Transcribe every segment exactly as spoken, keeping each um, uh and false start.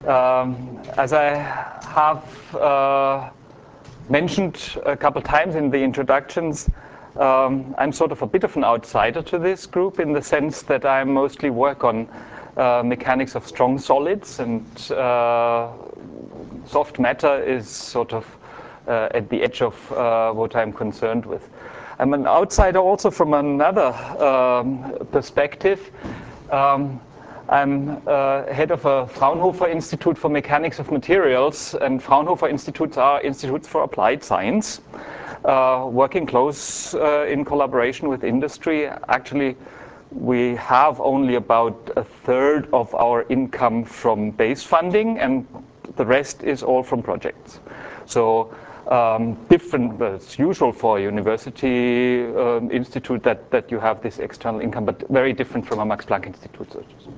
Um, as I have uh, mentioned a couple times in the introductions, um, I'm sort of a bit of an outsider to this group in the sense that I mostly work on uh, mechanics of strong solids, and uh, soft matter is sort of uh, at the edge of uh, what I'm concerned with. I'm an outsider also from another um, perspective. Um, I'm uh, head of a Fraunhofer Institute for Mechanics of Materials, and Fraunhofer Institutes are institutes for applied science, uh, working close uh, in collaboration with industry. Actually, we have only about a third of our income from base funding, and the rest is all from projects. So um, different, but it's usual for a university um, institute that, that you have this external income, but very different from a Max Planck Institute, so to speak.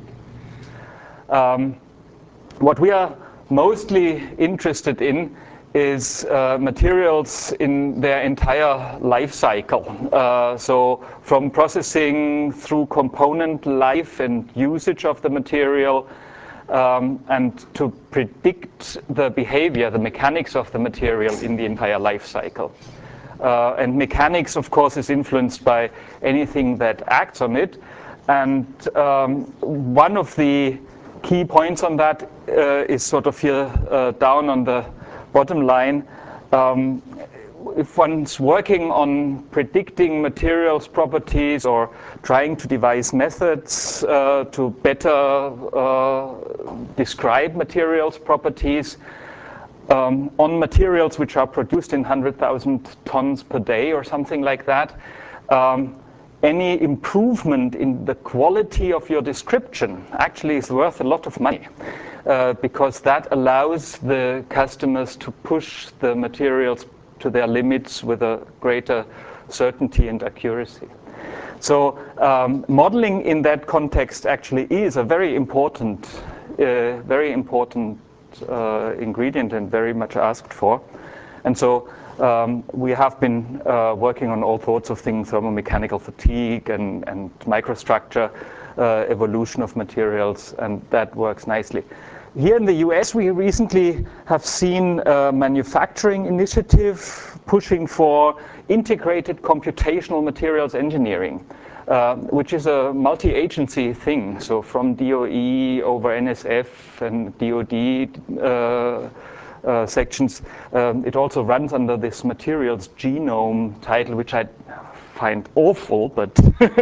Um, what we are mostly interested in is uh, materials in their entire life cycle. Uh, so from processing through component life and usage of the material, um, and to predict the behavior, the mechanics of the material in the entire life cycle. Uh, and mechanics, of course, is influenced by anything that acts on it. And um, one of the key points on that uh, is sort of here uh, down on the bottom line. Um, if one's working on predicting materials properties or trying to devise methods uh, to better uh, describe materials properties um, on materials which are produced in one hundred thousand tons per day or something like that, um, any improvement in the quality of your description actually is worth a lot of money, uh, because that allows the customers to push the materials to their limits with a greater certainty and accuracy. So um, modeling in that context actually is a very important, uh, very important uh, ingredient and very much asked for. And so um, we have been uh, working on all sorts of things, thermomechanical fatigue and, and microstructure, uh, evolution of materials, and that works nicely. Here in the U S, we recently have seen a manufacturing initiative pushing for integrated computational materials engineering, uh, which is a multi-agency thing. So from D O E over N S F and D O D uh, uh, sections, um, it also runs under this materials genome title, which I find awful, but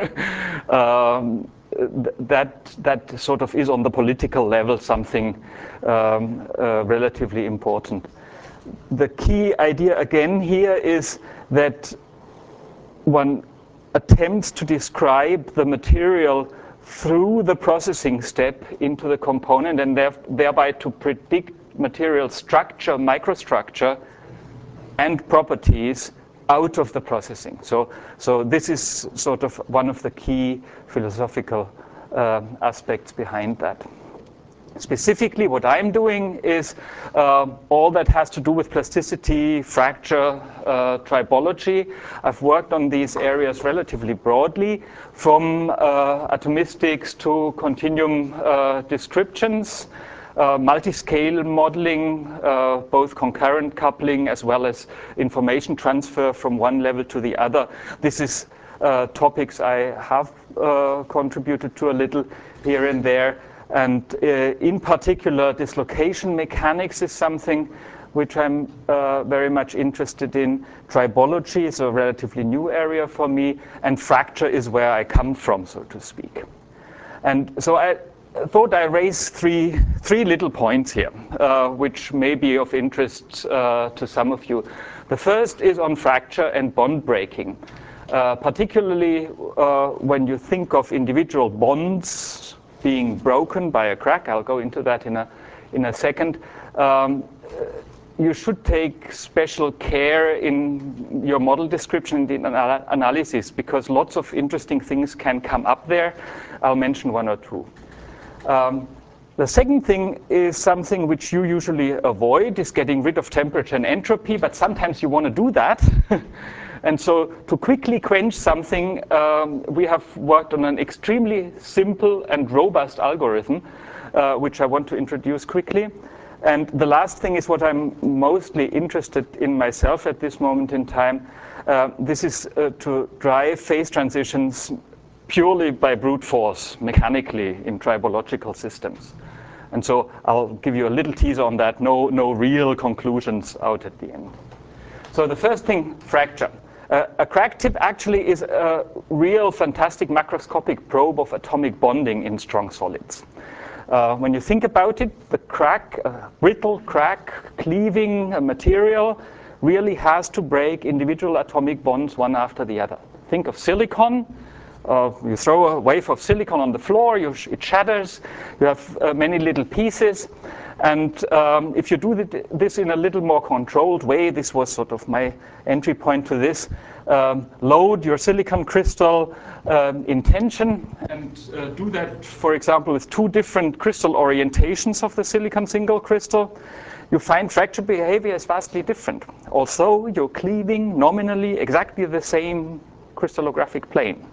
um, that that sort of is on the political level something um, uh, relatively important. The key idea again here is that one attempts to describe the material through the processing step into the component, and thereby to predict material structure, microstructure, and properties out of the processing. So, so this is sort of one of the key philosophical uh, aspects behind that. Specifically, what I'm doing is uh, all that has to do with plasticity, fracture, uh, tribology. I've worked on these areas relatively broadly, from uh, atomistics to continuum uh, descriptions, Uh, multi-scale modeling, uh, both concurrent coupling as well as information transfer from one level to the other. This is uh, topics I have uh, contributed to a little here and there. And uh, in particular, dislocation mechanics is something which I'm uh, very much interested in. Tribology is a relatively new area for me, and fracture is where I come from, so to speak. And so I thought I raised three, three little points here, uh, which may be of interest uh, to some of you. The first is on fracture and bond breaking, uh, particularly uh, when you think of individual bonds being broken by a crack. I'll go into that in a, in a second. Um, you should take special care in your model description and in anal analysis, because lots of interesting things can come up there. I'll mention one or two. Um, the second thing is something which you usually avoid, is getting rid of temperature and entropy, but sometimes you want to do that. And so to quickly quench something, um, we have worked on an extremely simple and robust algorithm uh, which I want to introduce quickly. And the last thing is what I'm mostly interested in myself at this moment in time. Uh, this is uh, to drive phase transitions purely by brute force, mechanically, in tribological systems. And so I'll give you a little teaser on that. No, no real conclusions out at the end. So the first thing, fracture. Uh, a crack tip actually is a real fantastic macroscopic probe of atomic bonding in strong solids. Uh, when you think about it, the crack, uh, brittle crack, cleaving a material really has to break individual atomic bonds one after the other. Think of silicon. Uh, you throw a wave of silicon on the floor, you sh it shatters, you have uh, many little pieces. And um, if you do this in a little more controlled way, this was sort of my entry point to this, um, load your silicon crystal um, in tension and uh, do that, for example, with two different crystal orientations of the silicon single crystal. You find fracture behavior is vastly different. Also, you're cleaving nominally exactly the same crystallographic plane.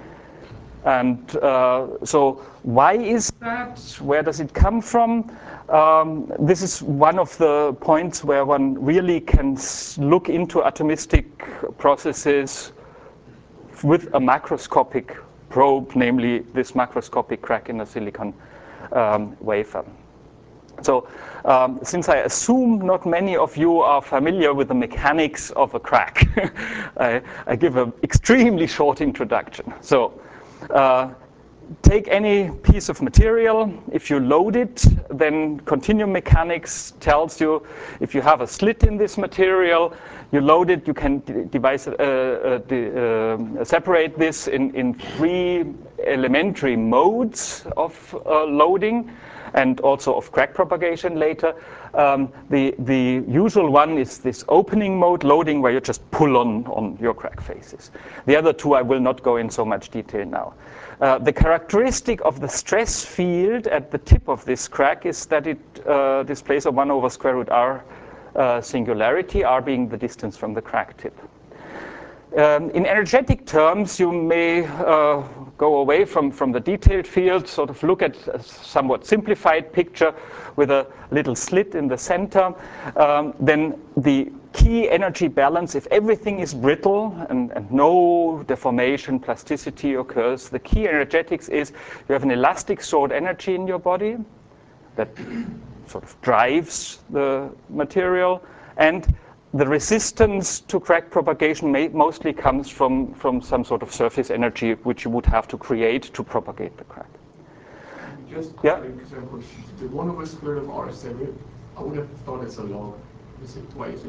And uh, so why is that? Where does it come from? Um, this is one of the points where one really can look into atomistic processes with a macroscopic probe, namely this macroscopic crack in a silicon um, wafer. So um, since I assume not many of you are familiar with the mechanics of a crack, I, I give an extremely short introduction. So. Uh, take any piece of material. If you load it, then continuum mechanics tells you if you have a slit in this material, you load it, you can devise, uh, uh, de uh, separate this in, in three elementary modes of uh, loading and also of crack propagation later. Um, the, the usual one is this opening mode loading where you just pull on, on your crack faces. The other two I will not go in so much detail now. Uh, the characteristic of the stress field at the tip of this crack is that it uh, displays a one over square root r uh, singularity, r being the distance from the crack tip. Um, in energetic terms, you may uh, go away from, from the detailed field, sort of look at a somewhat simplified picture with a little slit in the center. Um, then the key energy balance, if everything is brittle and, and no deformation, plasticity occurs, the key energetics is you have an elastic stored energy in your body that sort of drives the material, and the resistance to crack propagation may, mostly comes from, from some sort of surface energy which you would have to create to propagate the crack. Just yeah? example, the one over square of R seven, I would have thought it's a log. Is it, why is it?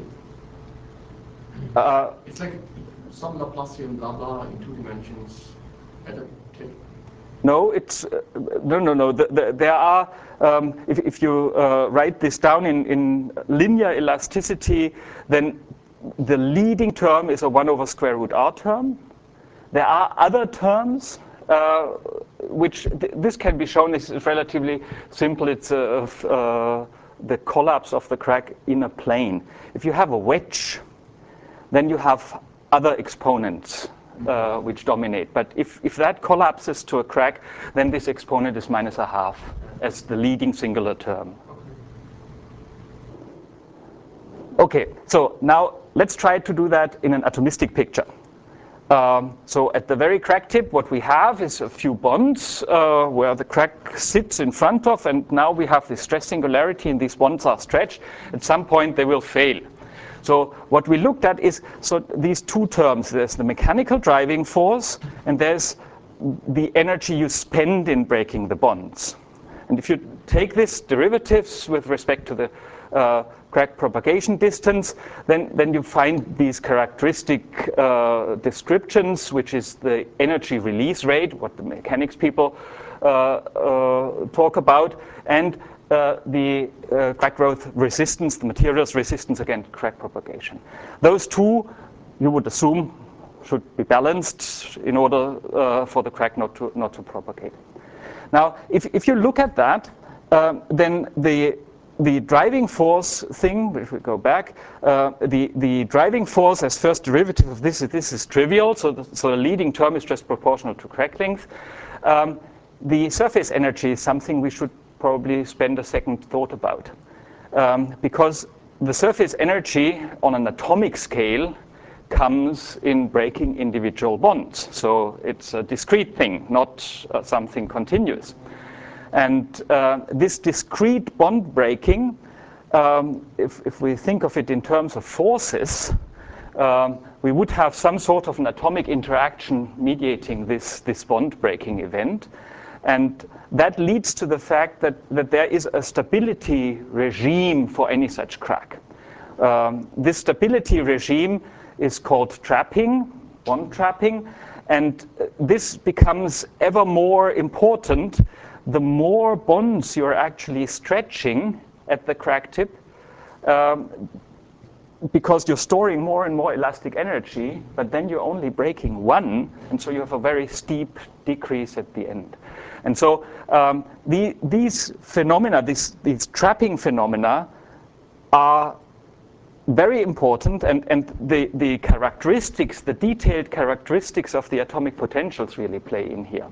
Uh, it's like some Laplacian blah blah in two dimensions at a tip. No, it's uh, no, no, no. The, the, there are, um, if, if you uh, write this down in, in linear elasticity, then the leading term is a one over square root r term. There are other terms uh, which th this can be shown is relatively simple. It's uh, uh, the collapse of the crack in a plane. If you have a wedge, then you have other exponents. Uh, which dominate. But if, if that collapses to a crack, then this exponent is minus a half as the leading singular term. Okay, so now let's try to do that in an atomistic picture. Um, so at the very crack tip, what we have is a few bonds uh, where the crack sits in front of, and now we have this stress singularity and these bonds are stretched. At some point they will fail. So what we looked at is so these two terms. There's the mechanical driving force, and there's the energy you spend in breaking the bonds. And if you take this derivatives with respect to the uh, crack propagation distance, then, then you find these characteristic uh, descriptions, which is the energy release rate, what the mechanics people uh, uh, talk about, and Uh, the uh, crack growth resistance, the material's resistance against crack propagation. Those two, you would assume, should be balanced in order uh, for the crack not to, not to propagate. Now, if, if you look at that, um, then the, the driving force thing, if we go back, uh, the, the driving force as first derivative of this, this is trivial, so the, so the leading term is just proportional to crack length. Um, the surface energy is something we should probably spend a second thought about. Um, because the surface energy on an atomic scale comes in breaking individual bonds. So it's a discrete thing, not uh, something continuous. And uh, this discrete bond breaking, um, if, if we think of it in terms of forces, um, we would have some sort of an atomic interaction mediating this, this bond breaking event. And that leads to the fact that, that there is a stability regime for any such crack. Um, this stability regime is called trapping, bond trapping, and this becomes ever more important the more bonds you're actually stretching at the crack tip, um, because you're storing more and more elastic energy, but then you're only breaking one, and so you have a very steep decrease at the end. And so um, the, these phenomena, these, these trapping phenomena, are very important, and, and the, the characteristics, the detailed characteristics of the atomic potentials really play in here.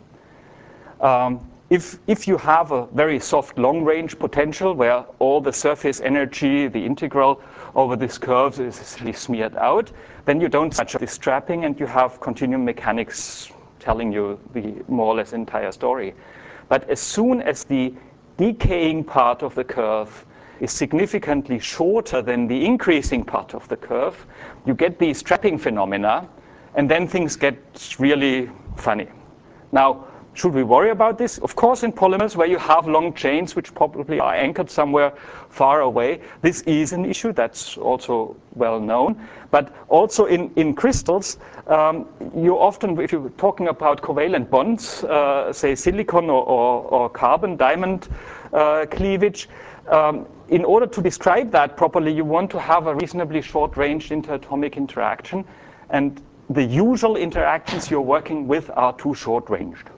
Um, if, if you have a very soft long-range potential where all the surface energy, the integral over this curve is essentially smeared out, then you don't touch this trapping and you have continuum mechanics telling you the more or less entire story. But as soon as the decaying part of the curve is significantly shorter than the increasing part of the curve, you get these trapping phenomena, and then things get really funny. Now, should we worry about this? Of course, in polymers where you have long chains which probably are anchored somewhere far away, this is an issue. That's also well known. But also in, in crystals, um, you often, if you're talking about covalent bonds, uh, say silicon or, or, or carbon diamond uh, cleavage, um, in order to describe that properly, you want to have a reasonably short-range interatomic interaction. And the usual interactions you're working with are too short-ranged.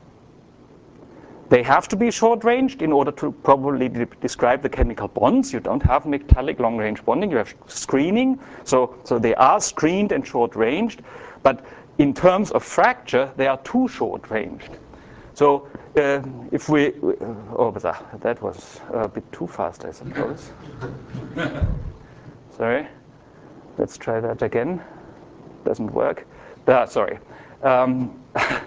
They have to be short-ranged in order to probably de describe the chemical bonds. You don't have metallic long-range bonding. You have screening. So, so they are screened and short-ranged. But in terms of fracture, they are too short-ranged. So uh, if we... Oh, that was a bit too fast, I suppose. Sorry. Let's try that again. Doesn't work. Ah, sorry. Um,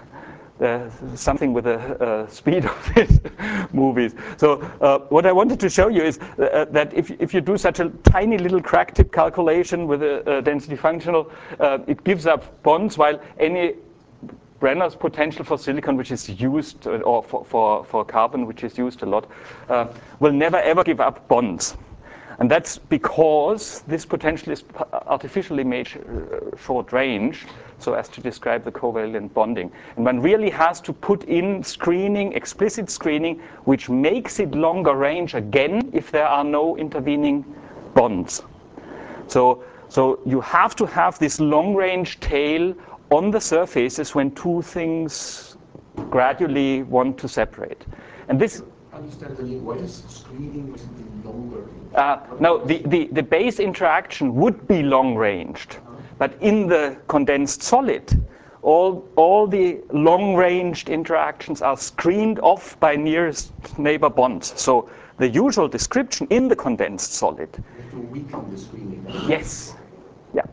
Uh, something with the uh, speed of these movies. So uh, what I wanted to show you is uh, that if, if you do such a tiny little crack tip calculation with a, a density functional, uh, it gives up bonds, while any Brenner's potential for silicon, which is used, uh, or for, for, for carbon, which is used a lot, uh, will never ever give up bonds. And that's because this potential is artificially made short range so as to describe the covalent bonding. And one really has to put in screening, explicit screening, which makes it longer range again if there are no intervening bonds. So, so you have to have this long range tail on the surfaces when two things gradually want to separate. And this understand the link. What is screening with the longer? Uh, no, the, the, the base interaction would be long-ranged, but in the condensed solid, all, all the long-ranged interactions are screened off by nearest neighbor bonds. So the usual description in the condensed solid. You have to weaken the screening. Yes. Yeah.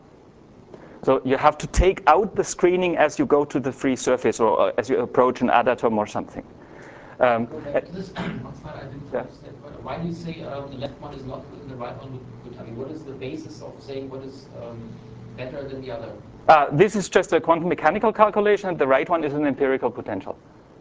So you have to take out the screening as you go to the free surface or uh, as you approach an adatom or something. Um, this, I didn't yeah. understand. Why do you say um, the left one is not good and the right one would be good? I mean, what is the basis of saying what is um, better than the other? Uh, this is just a quantum mechanical calculation, and the right one is an empirical potential.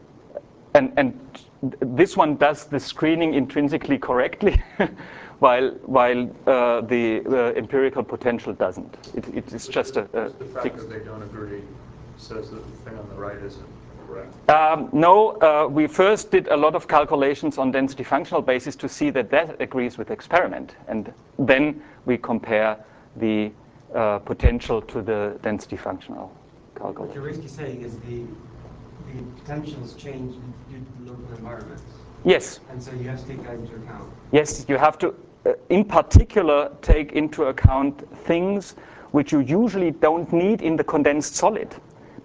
And, and this one does the screening intrinsically correctly, while, while uh, the uh, empirical potential doesn't. It, it is just a, a the fact fixed. that they don't agree says that the thing on the right isn't correct. Um, no, uh, we first did a lot of calculations on density functional basis to see that that agrees with experiment. And then we compare the uh, potential to the density functional calculation. What you're basically saying is the, the potentials change due to the local environments. Yes. And so you have to take that into account. Yes, you have to, uh, in particular, take into account things which you usually don't need in the condensed solid.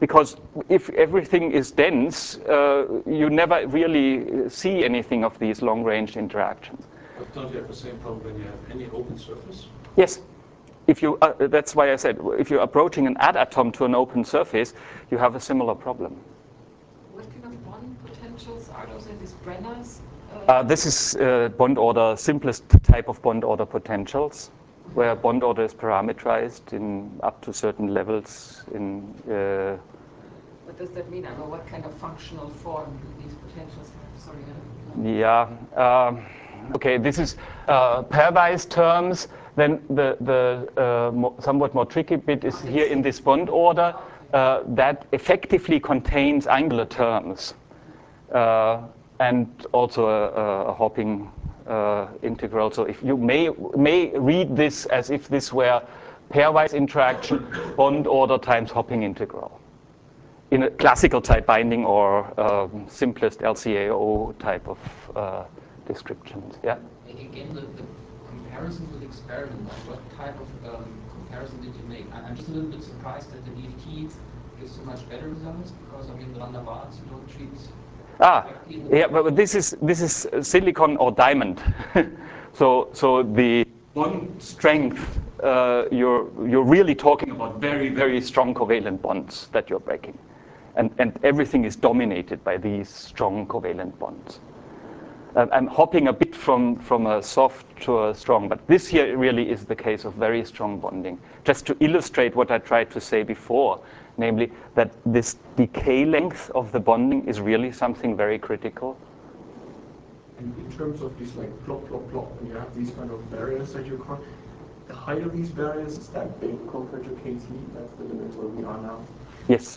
because if everything is dense, uh, you never really see anything of these long-range interactions. But don't you have the same problem when you have any open surface? Yes. If you, uh, that's why I said, if you're approaching an add atom to an open surface, you have a similar problem. What kind of bond potentials are those? Are these Brenners? Uh, uh, this is uh, bond order, simplest type of bond order potentials, where bond order is parameterized in up to certain levels. In uh, what does that mean? I know what kind of functional form do these potentials have? Sorry, I don't know. Yeah. Um, okay. This is uh, pairwise terms. Then the the uh, mo somewhat more tricky bit is here in this bond order uh, that effectively contains angular terms. Uh, and also a, a hopping uh, integral. So if you may may read this as if this were pairwise interaction, bond order times hopping integral in a classical type binding or um, simplest L C A O type of uh, descriptions. Yeah. Again, the, the comparison with experiment. What type of um, comparison did you make? I'm just a little bit surprised that the D F T gives so much better results because I mean the Van der Waals you don't treat. Ah, yeah, but this is this is silicon or diamond. so so the bond strength, uh, you're you're really talking about very very strong covalent bonds that you're breaking, and and everything is dominated by these strong covalent bonds. Um, I'm hopping a bit from from a soft to a strong, but this here really is the case of very strong bonding. Just to illustrate what I tried to say before. Namely, that this decay length of the bonding is really something very critical. And in terms of these like plop, plop, plop, and you have these kind of barriers that you can't, the higher these barriers is that big compared to K T, that's the limit where we are now. Yes.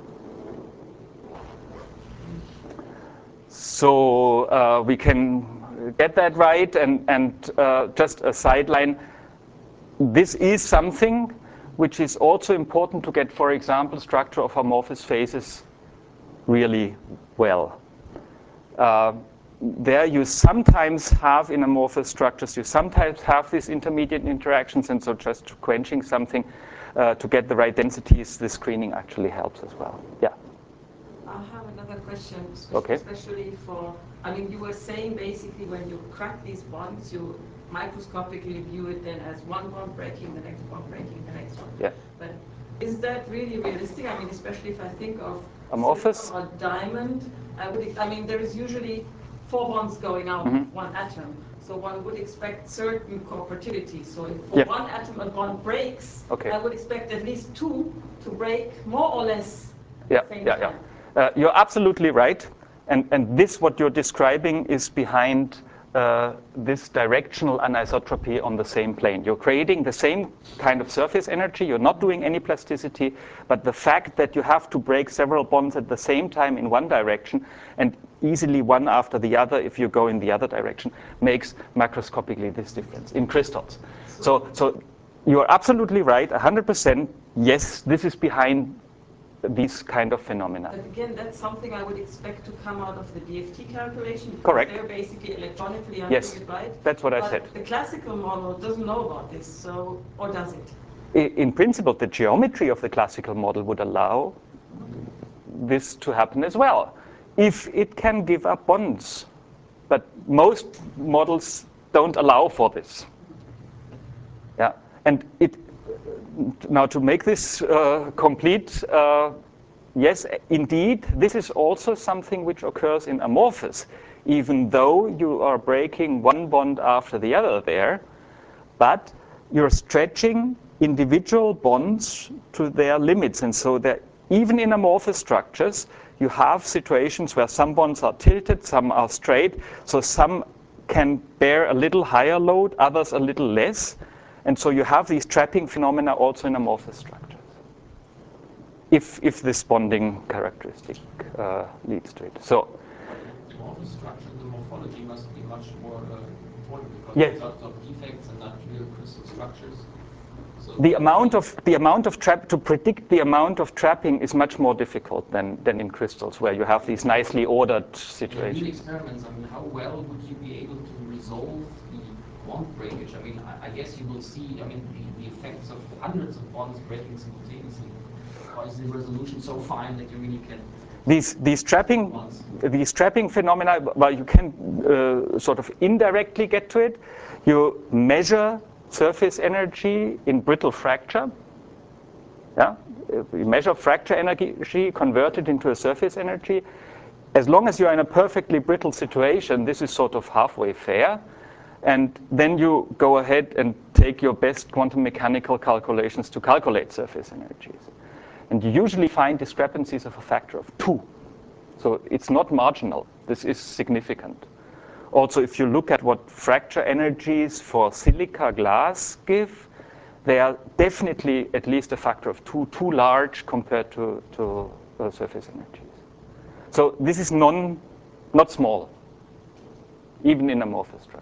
So uh, we can get that right, and, and uh, just a sideline, this is something which is also important to get, for example, structure of amorphous phases really well. Uh, there you sometimes have in amorphous structures, you sometimes have these intermediate interactions, and so just quenching something uh, to get the right densities, the screening actually helps as well. Yeah. I have another question, Okay. especially for, I mean, you were saying basically when you crack these bonds, you microscopically view it then as one bond breaking, the next bond breaking, the next one. Yeah. But is that really realistic? I mean, especially if I think of amorphous or diamond, I would, I mean, there is usually four bonds going out mm-hmm. of one atom. So one would expect certain cooperativity. So if for yeah. one atom a bond breaks, okay. I would expect at least two to break more or less yeah, at the same yeah, time. Yeah. Uh, you're absolutely right. And, and this, what you're describing, is behind uh, this directional anisotropy on the same plane. You're creating the same kind of surface energy. You're not doing any plasticity. But the fact that you have to break several bonds at the same time in one direction and easily one after the other if you go in the other direction makes macroscopically this difference in crystals. So, so you're absolutely right, one hundred percent. Yes, this is behind these kind of phenomena. But again, that's something I would expect to come out of the D F T calculation. Because correct. They're basically electronically I'm yes, doing it right. That's what but I said. The classical model doesn't know about this, so or does it? In principle, the geometry of the classical model would allow this to happen as well, if it can give up bonds. But most models don't allow for this. Yeah, and it. Now, to make this uh, complete, uh, yes, indeed, this is also something which occurs in amorphous, even though you are breaking one bond after the other there, but you're stretching individual bonds to their limits. And so that even in amorphous structures, you have situations where some bonds are tilted, some are straight, so some can bear a little higher load, others a little less. And so you have these trapping phenomena also in amorphous structures, if if this bonding characteristic uh, leads to it. So amorphous structure, the morphology must be much more uh, important because yes. there's lots of defects and not real crystal structures. So the amount of the amount of trap to predict the amount of trapping is much more difficult than than in crystals, where you have these nicely ordered situations. In real experiments, I mean, how well would you be able to resolve the bond breakage? I mean, I, I guess you will see, I mean, the, the effects of hundreds of bonds breaking simultaneously. Or is the resolution so fine that you really can? These, these trapping, Once. these trapping phenomena, well, you can uh, sort of indirectly get to it. You measure surface energy in brittle fracture. Yeah, you measure fracture energy, convert it into a surface energy. As long as you're in a perfectly brittle situation, this is sort of halfway fair. And then you go ahead and take your best quantum mechanical calculations to calculate surface energies. And you usually find discrepancies of a factor of two. So it's not marginal. This is significant. Also, if you look at what fracture energies for silica glass give, they are definitely at least a factor of two, too large compared to, to uh, surface energies. So this is non, not small, even in amorphous structures.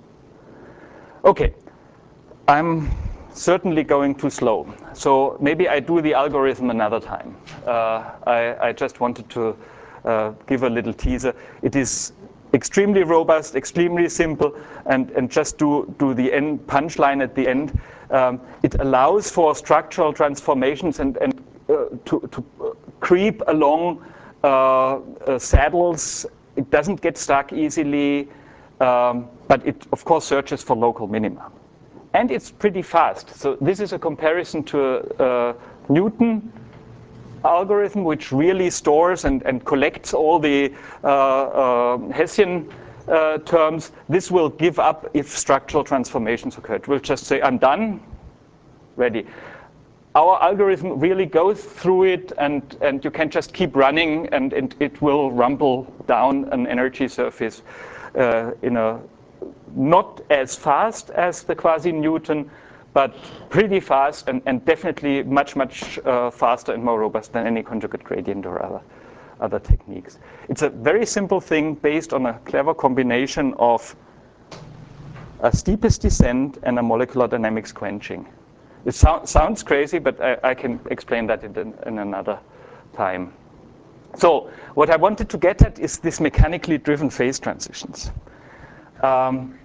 Okay, I'm certainly going too slow. So maybe I do the algorithm another time. Uh, I, I just wanted to uh, give a little teaser. It is extremely robust, extremely simple, and, and just do, do the end punchline at the end. Um, it allows for structural transformations and, and uh, to, to creep along uh, uh, saddles. It doesn't get stuck easily, um, but it, of course, searches for local minima. And it's pretty fast. So this is a comparison to a, a Newton algorithm, which really stores and, and collects all the uh, uh, Hessian uh, terms. This will give up if structural transformations occur. It will just say, I'm done, ready. Our algorithm really goes through it, and, and you can just keep running, and, and it will rumble down an energy surface uh, in a not as fast as the quasi-Newton, but pretty fast, and, and definitely much, much uh, faster and more robust than any conjugate gradient or other, other techniques. It's a very simple thing based on a clever combination of a steepest descent and a molecular dynamics quenching. It so sounds crazy, but I, I can explain that in, in another time. So what I wanted to get at is this mechanically driven phase transitions. Um,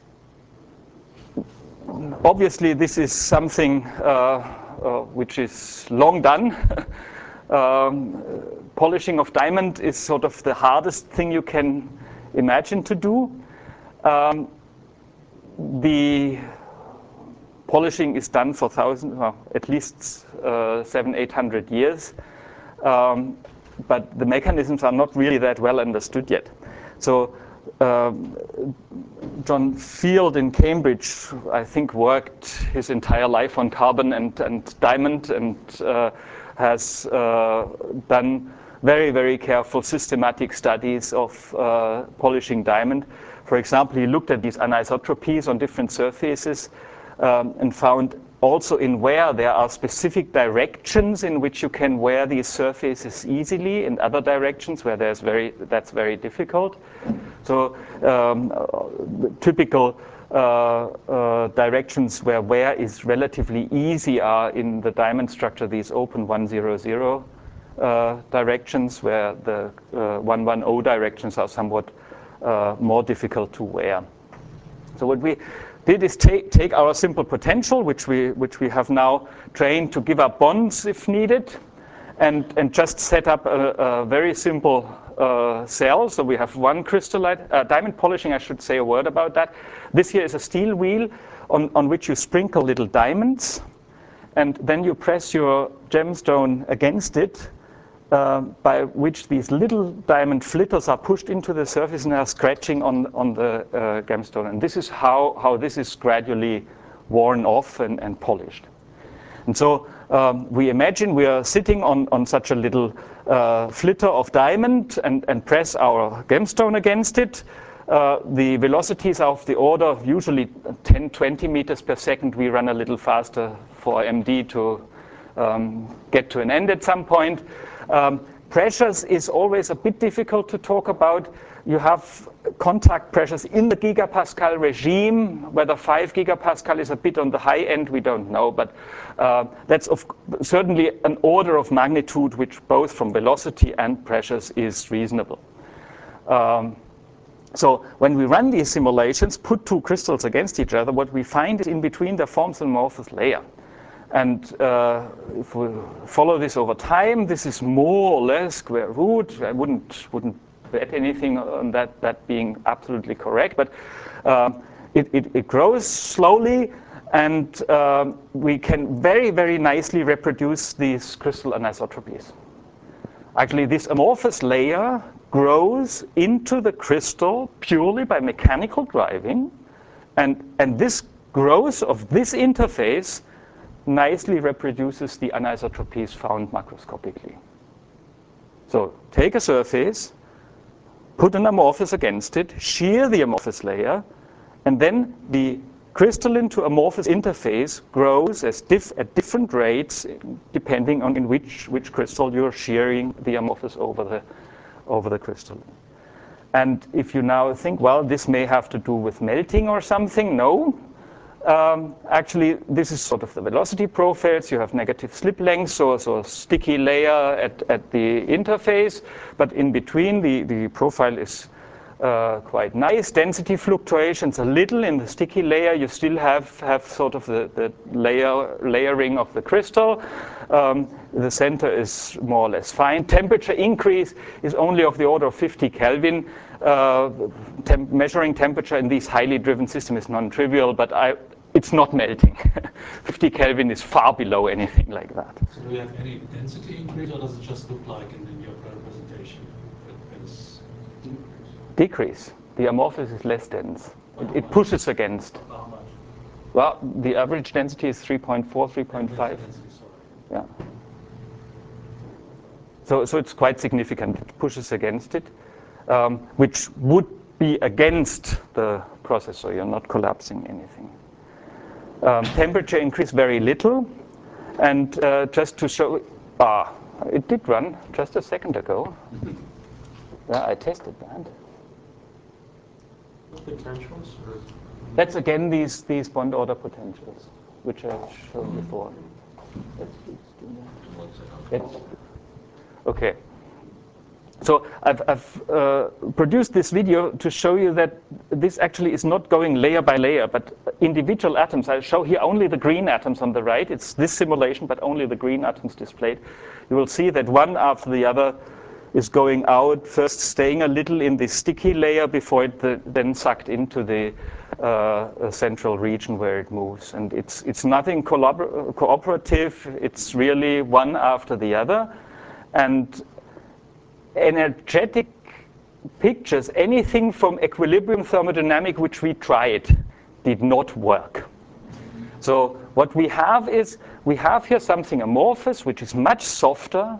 obviously, this is something uh, uh, which is long done. um, polishing of diamond is sort of the hardest thing you can imagine to do. Um, the polishing is done for thousands, well, at least uh, seven, eight hundred years, um, but the mechanisms are not really that well understood yet. So um, John Field in Cambridge, I think, worked his entire life on carbon and, and diamond, and uh, has uh, done very, very careful systematic studies of uh, polishing diamond. For example, he looked at these anisotropies on different surfaces um, and found also in wear there are specific directions in which you can wear these surfaces easily, in other directions where there's very that's very difficult. So um, uh, typical uh, uh, directions where wear is relatively easy are in the diamond structure, these open one zero zero uh, directions, where the uh, one one zero directions are somewhat uh, more difficult to wear. So what we did is take, take our simple potential, which we, which we have now trained to give up bonds if needed, and, and just set up a, a very simple uh, cell. So we have one crystallite, uh, diamond polishing, I should say a word about that. This here is a steel wheel on, on which you sprinkle little diamonds, and then you press your gemstone against it, Uh, by which these little diamond flitters are pushed into the surface and are scratching on, on the uh, gemstone. And this is how, how this is gradually worn off and, and polished. And so um, we imagine we are sitting on, on such a little uh, flitter of diamond and, and press our gemstone against it. Uh, the velocities are of the order of usually ten, twenty meters per second. We run a little faster for M D to um, get to an end at some point. Um, pressures is always a bit difficult to talk about. You have contact pressures in the gigapascal regime. Whether five gigapascal is a bit on the high end, we don't know. But uh, that's of, certainly an order of magnitude which both from velocity and pressures is reasonable. Um, so when we run these simulations, put two crystals against each other, what we find is in between there forms an amorphous layer. And uh, if we follow this over time, this is more or less square root. I wouldn't wouldn't bet anything on that that being absolutely correct, but uh, it, it, it grows slowly, and uh, we can very, very nicely reproduce these crystal anisotropies. Actually, this amorphous layer grows into the crystal purely by mechanical driving, and, and this growth of this interface nicely reproduces the anisotropies found macroscopically. So take a surface, put an amorphous against it, shear the amorphous layer, and then the crystalline to amorphous interface grows as diff at different rates depending on in which, which crystal you're shearing the amorphous over the, over the crystalline. And if you now think, well, this may have to do with melting or something, no. Um, actually, this is sort of the velocity profiles. You have negative slip lengths, so, so a sticky layer at, at the interface, but in between the, the profile is uh, quite nice. Density fluctuations a little in the sticky layer. You still have, have sort of the, the layer layering of the crystal. Um, the center is more or less fine. Temperature increase is only of the order of fifty Kelvin. Uh, temp measuring temperature in these highly driven systems is non-trivial, but I, it's not melting. fifty Kelvin is far below anything like that. So do you have any density increase, or does it just look like in, in your representation that it's decrease? Decrease. The amorphous is less dense. It, it pushes against. How much? Well, the average density is three point four, three point five. Yeah. So, so it's quite significant. It pushes against it. Um, which would be against the process, so you're not collapsing anything. Um, temperature increase very little, and uh, just to show, ah, it did run just a second ago. Yeah, I tested that. Potentials? Or? That's again these these bond order potentials, which I showed before. Let's do that. It's, okay. So I've, I've uh, produced this video to show you that this actually is not going layer by layer, but individual atoms. I'll show here only the green atoms on the right. It's this simulation, but only the green atoms displayed. You will see that one after the other is going out, first staying a little in the sticky layer before it the, then sucked into the uh, central region where it moves. And it's, it's nothing cooperative. It's really one after the other. And energetic pictures, anything from equilibrium thermodynamic which we tried, did not work. So what we have is, we have here something amorphous which is much softer,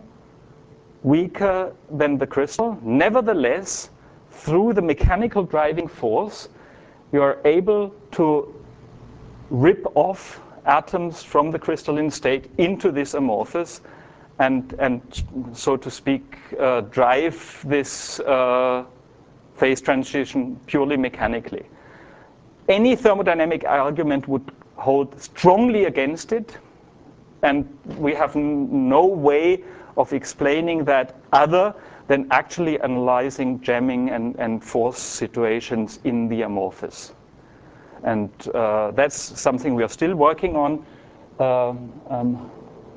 weaker than the crystal. Nevertheless, through the mechanical driving force, you are able to rip off atoms from the crystalline state into this amorphous, and, and so to speak, uh, drive this uh, phase transition purely mechanically. Any thermodynamic argument would hold strongly against it, and we have n no way of explaining that other than actually analyzing jamming and, and force situations in the amorphous. And uh, that's something we are still working on. Um, um,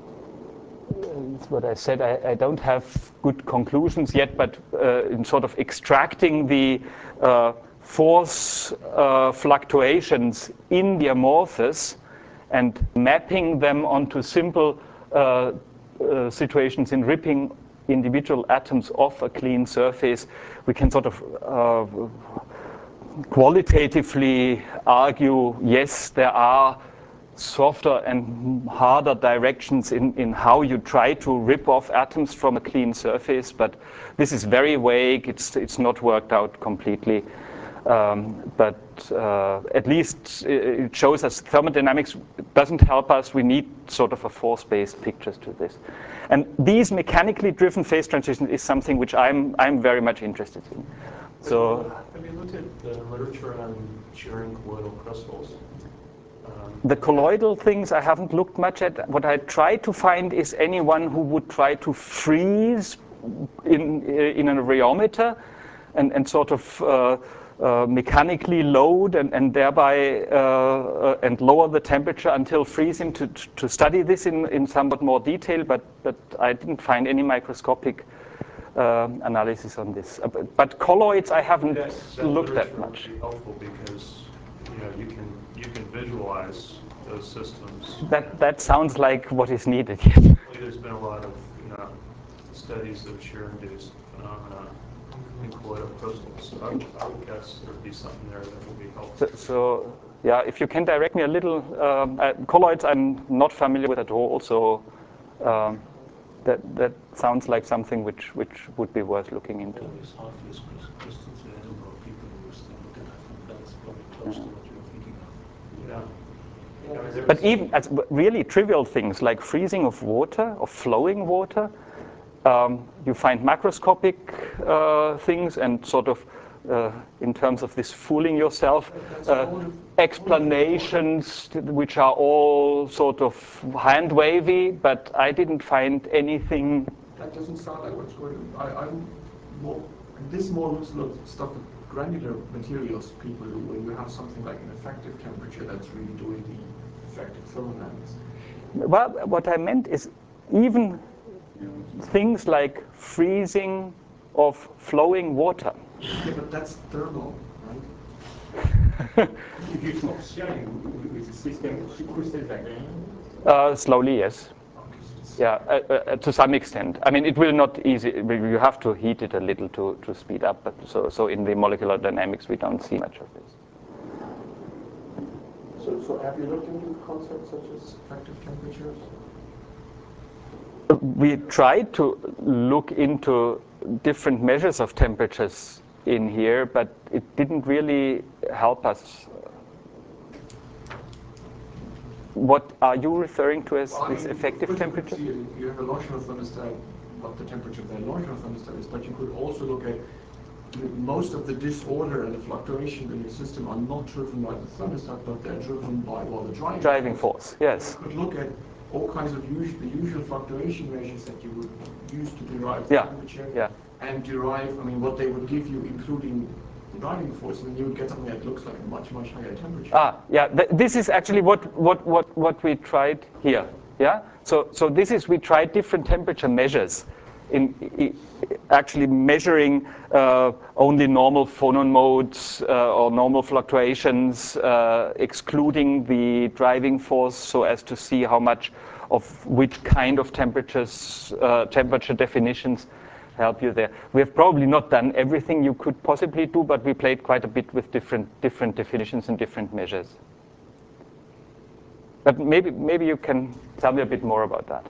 That's what I said. I, I don't have good conclusions yet, but uh, in sort of extracting the uh, force uh, fluctuations in the amorphous and mapping them onto simple uh, uh, situations in ripping individual atoms off a clean surface, we can sort of uh, qualitatively argue, yes, there are softer and harder directions in, in how you try to rip off atoms from a clean surface, but this is very vague. It's, it's not worked out completely. Um, but uh, at least it shows us thermodynamics doesn't help us. We need sort of a force-based pictures to this. And these mechanically driven phase transitions is something which I'm, I'm very much interested in. So, have you looked at the literature on shearing colloidal crystals? Um, the colloidal things I haven't looked much at. What I try to find is anyone who would try to freeze in, in a rheometer and, and sort of uh, uh, mechanically load and, and thereby uh, uh, and lower the temperature until freezing to, to study this in, in somewhat more detail, but, but I didn't find any microscopic uh, analysis on this. Uh, but, but colloids I haven't that, that looked at literature much. would be helpful because you know you can you can visualize those systems. That that sounds like what is needed. Yes. There's been a lot of you know studies of shear-induced phenomena in colloidal crystals. So I would, I would guess there'd be something there that will be helpful. So, so yeah, if you can direct me a little, um, uh, colloids I'm not familiar with at all. So um, that that sounds like something which which would be worth looking into. All these half-phase crystals, there are a number of people who are still looking at them. That's probably close to what you're thinking of. Yeah. Yeah, I mean, there But was- even as really trivial things like freezing of water or flowing water, um, you find macroscopic uh, things and sort of, uh, in terms of this fooling yourself, uh, explanations which are all sort of hand wavy, but I didn't find anything. That doesn't sound like what's going on. I, I'm more, this more looks like stuff with granular materials people do when you have something like an effective temperature that's really doing the effective thermodynamics. Well, what I meant is even things like freezing of flowing water. Yeah, but that's thermal, right? If you stop sharing with the system, crystals again. Uh, slowly, yes. Yeah, uh, uh, to some extent. I mean, it will not easy. You have to heat it a little to, to speed up. But so, so in the molecular dynamics, we don't see much of this. So, so have you looked into concepts such as effective temperatures? We tried to look into different measures of temperatures in here, but it didn't really help us. What are you referring to as Well, I this mean, effective first temperature? You, could see, you have a Longchamp thermostat, what the temperature of that Longchamp thermostat is, but you could also look at most of the disorder and the fluctuation in your system are not driven by the thermostat, but they're driven by well, the driving, Driving force, yes. You could look at all kinds of usual, the usual fluctuation measures that you would use to derive the Yeah, temperature, yeah. and derive, I mean, what they would give you, including the driving force, and then you would get something that looks like a much, much higher temperature. Ah, yeah. Th this is actually what, what, what, what we tried here. Yeah. So, so this is we tried different temperature measures, in, in actually measuring uh, only normal phonon modes uh, or normal fluctuations, uh, excluding the driving force, so as to see how much of which kind of temperatures, uh, temperature definitions help you there. We have probably not done everything you could possibly do, but we played quite a bit with different different definitions and different measures. But maybe maybe you can tell me a bit more about that.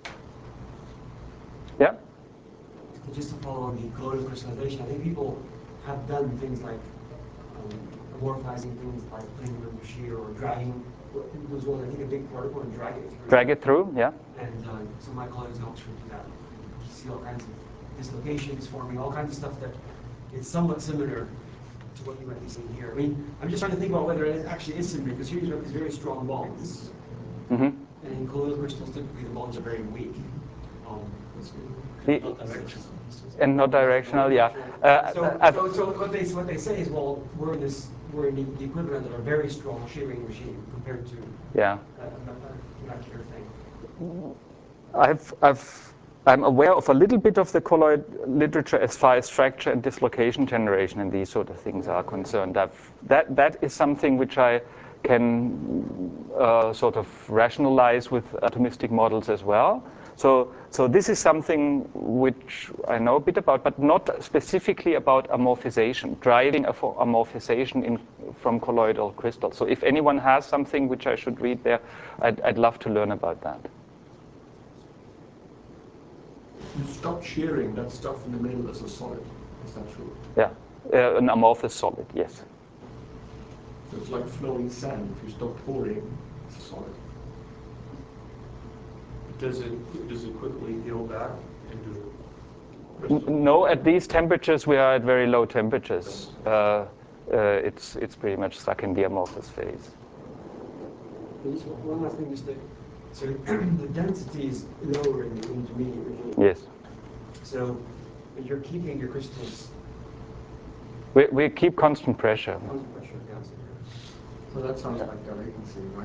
Yeah? Just to follow on the colloidal crystallization, I think people have done things like um, amorphizing things like putting them under shear or dragging. It was one, I think, a big particle and drag it through. Drag it through, yeah. And uh, some of my colleagues in Oxford do that. You see all kinds of dislocations forming, all kinds of stuff that it's somewhat similar to what you might be seeing here. I mean, I'm just trying to think about whether it actually is similar, because here you have these very strong bonds. Mm-hmm. And in colloidal crystals, typically the bonds are very weak. Um, The, Not directional. and not directional, yeah. Uh, so, uh, so, so what they what they say is, well, we're in this we're in the, the equivalent of a very strong shearing regime compared to yeah. a, a, a molecular thing. I've, I've, I'm aware of a little bit of the colloid literature as far as fracture and dislocation generation and these sort of things are concerned. I've, that, that is something which I can uh, sort of rationalize with atomistic models as well. So, so this is something which I know a bit about, but not specifically about amorphization, driving amorphization in, from colloidal crystals. So if anyone has something which I should read there, I'd, I'd love to learn about that. You stop shearing that stuff in the middle as a solid. Is that true? Yeah, uh, an amorphous solid, yes. So it's like flowing sand. If you stop pouring, it's a solid. Does it does it quickly heal back into N- crystal? No, at these temperatures we are at very low temperatures. Uh, uh, it's it's pretty much stuck in the amorphous phase. Just one last thing, just to, so the density is lower in the intermediate regime. Yes. So you're keeping your crystals We, we keep constant pressure. Constant pressure, yeah. So that sounds like dilatancy, right?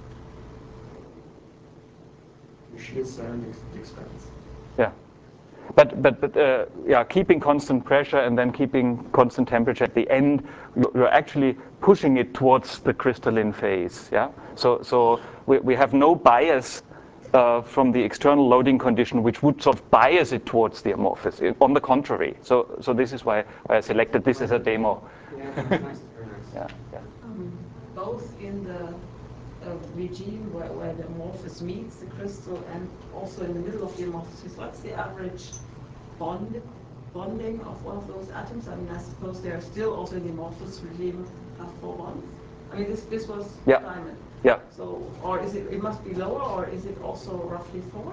The shear ceramic expense. Yeah. But, but, but uh, yeah, keeping constant pressure and then keeping constant temperature at the end, you're actually pushing it towards the crystalline phase. Yeah. So, so we, we have no bias uh, from the external loading condition, which would sort of bias it towards the amorphous. On the contrary. So, so this is why, why I selected this as a demo. Yeah, it's nice. It's very nice. Yeah. Yeah. Um, both in the uh, regime where, where the amorphous meets the crystal and also in the middle of the amorphous, what's the average bond bonding of one of those atoms? I mean, I suppose they are still also in the amorphous regime have four bonds. I mean, this this was Yeah. diamond. Yeah. So, or is it? It must be lower, or is it also roughly four?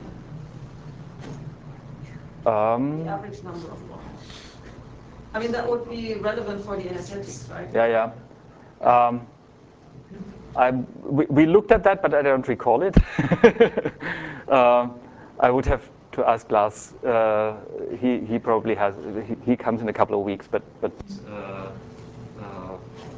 Um, The average number of bonds. I mean, that would be relevant for the anesthetics, right? Yeah, yeah. Um, I, we, we looked at that, but I don't recall it. um, I would have to ask Lars. Uh, he, he probably has. He, he comes in a couple of weeks, but but uh, uh,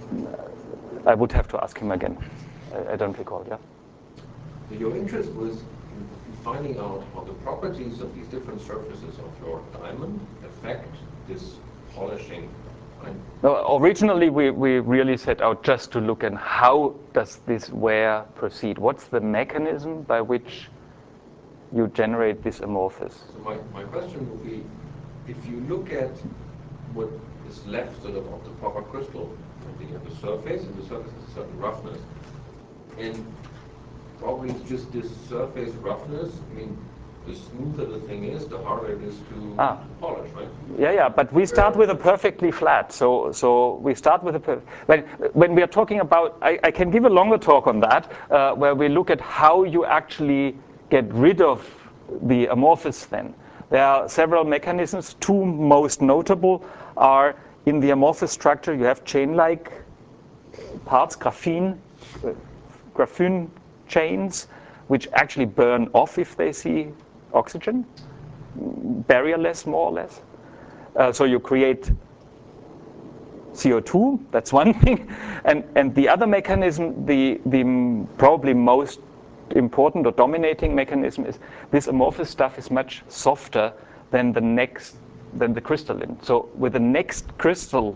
I would have to ask him again. I, I don't recall. Yeah. Your interest was in finding out how the properties of these different surfaces of your diamond affect this polishing. Right? No, originally we, we really set out just to look at how does this wear proceed? What's the mechanism by which you generate this amorphous? So my, my question would be, if you look at what is left sort of of the proper crystal, and you have a surface, and the surface has a certain roughness, and probably it's just this surface roughness. I mean, the smoother the thing is, the harder it is to, Ah. to polish, right? Yeah, yeah, but we start with a perfectly flat. So, so we start with a per- when when we are talking about, I, I can give a longer talk on that, uh, where we look at how you actually get rid of the amorphous. Then there are several mechanisms. Two most notable are in the amorphous structure. You have chain-like parts, graphene, uh, graphene chains, which actually burn off if they see oxygen, barrierless more or less. Uh, so you create C O two, that's one thing. And, and the other mechanism, the, the probably most important or dominating mechanism is this amorphous stuff is much softer than the next, than the crystalline. So with the next crystal,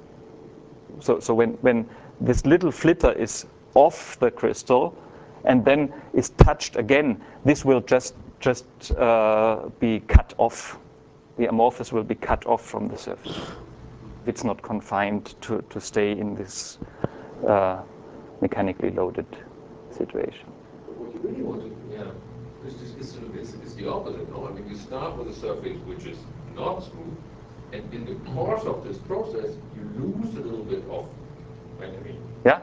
so, so when, when this little flitter is off the crystal and then is touched again, this will just, just uh, be cut off. The amorphous will be cut off from the surface. It's not confined to, to stay in this uh, mechanically loaded situation. What you really want to, yeah, is, is, is, sort of, is, is the opposite, no? I mean, you start with a surface which is not smooth, and in the course of this process, you lose a little bit of, right? I mean, Yeah.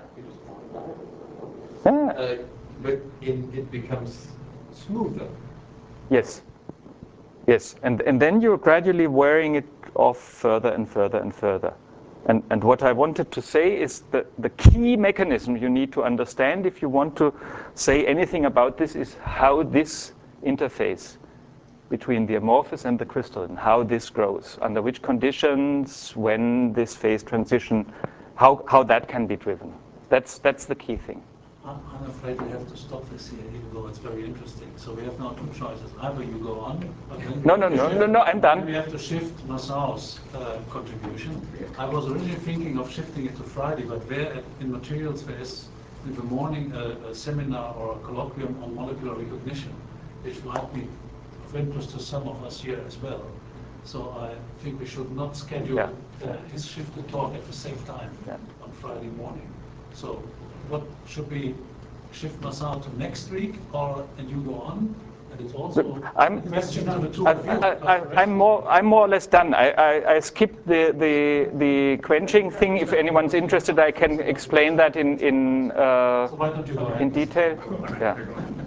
Yeah. Uh, but in, it becomes smoother. Yes. Yes, and, and then you're gradually wearing it off further and further and further. And, and what I wanted to say is that the key mechanism you need to understand if you want to say anything about this is how this interface between the amorphous and the crystalline, how this grows, under which conditions, when this phase transition, how, how that can be driven. That's, that's the key thing. I'm afraid we have to stop this here, even though it's very interesting. So we have now two choices. Either you go on, but then No, no, no, no, no, I'm done. we have to shift Nassau's uh, contribution. I was originally thinking of shifting it to Friday, but there at, in materials there is in the morning a, a seminar or a colloquium on molecular recognition, which might be of interest to some of us here as well. So I think we should not schedule Yeah. uh, his shifted talk at the same time Yeah. on Friday morning. So what should we shift Nassau to next week, or and you go on? And it's also I'm, a question to the two I, of you. I, I, I'm more, I'm more or less done. I, I, I skipped the, the, the quenching thing. If anyone's interested, I can explain that in, in, uh, So why don't you go ahead? in detail. Yeah.